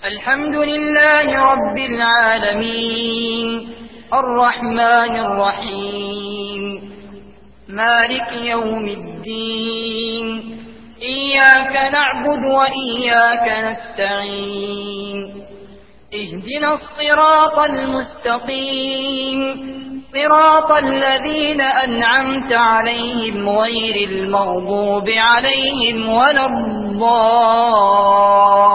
الحمد لله رب العالمين الرحمن الرحيم مالك يوم الدين إياك نعبد وإياك نستعين اهدنا الصراط المستقيم صراط الذين أنعمت عليهم غير المغضوب عليهم ولا الضالين